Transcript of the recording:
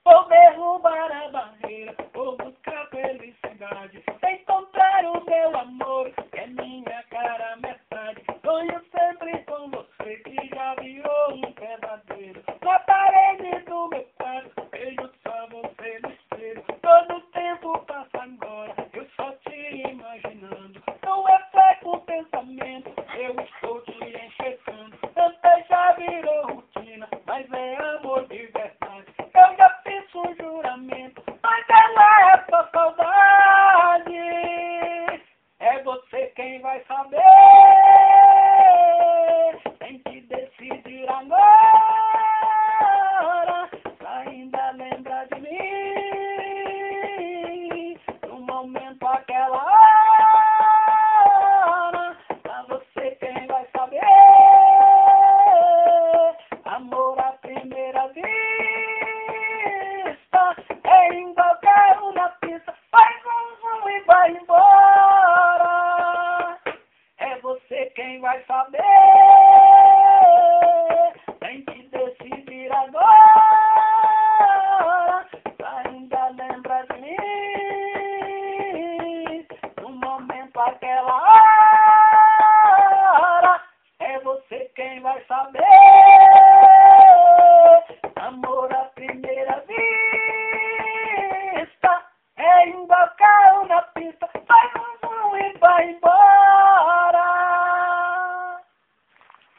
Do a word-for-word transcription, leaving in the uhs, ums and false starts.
Vou derrubar a barreira, vou buscar felicidade, encontrar o meu amor, que é minha cara metade. Sonho sempre com você, que já virou um pesadelo. Na parede do meu quarto, vejo só você no espelho. Todo tempo passa agora, eu só te imaginando. Não é fraco o pensamento, eu estou te enxergando. Antes já virou rotina, mas é amor de verdade. Eu já fiz um juramento, mas ela é só saudade. É você quem vai saber. Tem que decidir agora. Ainda lembra de mim. No momento aquela hora. Pra você quem vai saber. Amor à primeira vista. É em qualquer uma pista. Faz um zoom e vai embora. É você quem vai saber. Tem que decidir agora. Ainda lembra de mim. No momento aquela